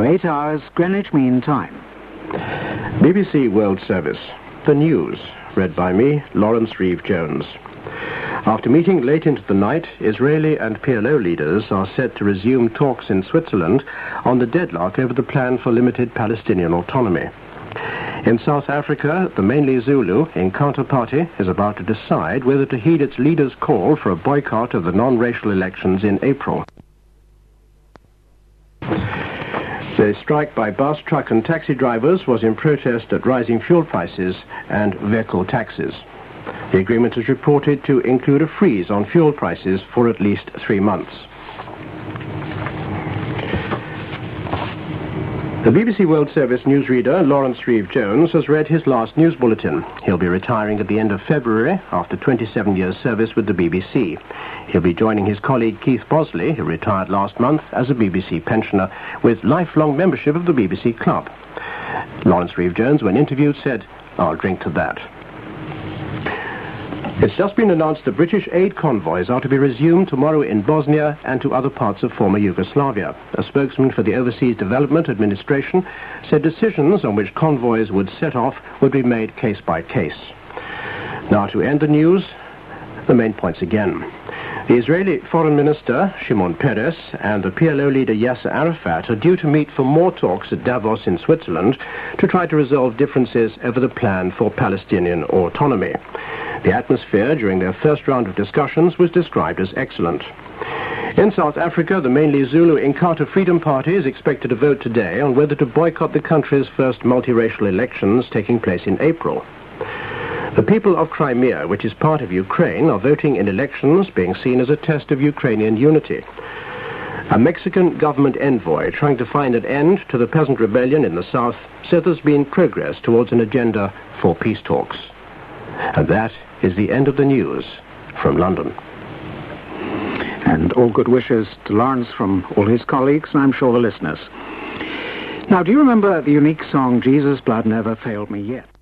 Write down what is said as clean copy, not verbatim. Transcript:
8 hours, Greenwich Mean Time. BBC World Service. The news, read by me, Lawrence Reeve-Jones. After meeting late into the night, Israeli and PLO leaders are set to resume talks in Switzerland on the deadlock over the plan for limited Palestinian autonomy. In South Africa, the mainly Zulu Inkatha Party is about to decide whether to heed its leader's call for a boycott of the non-racial elections in April. The strike by bus, truck and taxi drivers was in protest at rising fuel prices and vehicle taxes. The agreement is reported to include a freeze on fuel prices for at least 3 months. The BBC World Service newsreader Lawrence Reeve-Jones has read his last news bulletin. He'll be retiring at the end of February after 27 years' service with the BBC. He'll be joining his colleague Keith Bosley, who retired last month as a BBC pensioner, with lifelong membership of the BBC Club. Lawrence Reeve-Jones, when interviewed, said, "I'll drink to that." It's just been announced that British aid convoys are to be resumed tomorrow in Bosnia and to other parts of former Yugoslavia. A spokesman for the Overseas Development Administration said decisions on which convoys would set off would be made case by case. Now, to end the news, the main points again. The Israeli Foreign Minister, Shimon Peres, and the PLO leader Yasser Arafat are due to meet for more talks at Davos in Switzerland to try to resolve differences over the plan for Palestinian autonomy. The atmosphere during their first round of discussions was described as excellent. In South Africa, the mainly Zulu Inkatha Freedom Party is expected to vote today on whether to boycott the country's first multiracial elections taking place in April. The people of Crimea, which is part of Ukraine, are voting in elections being seen as a test of Ukrainian unity. A Mexican government envoy trying to find an end to the peasant rebellion in the south said there's been progress towards an agenda for peace talks. And that is the end of the news from London. And all good wishes to Lawrence from all his colleagues, and I'm sure the listeners. Now, do you remember the unique song, Jesus' Blood Never Failed Me Yet?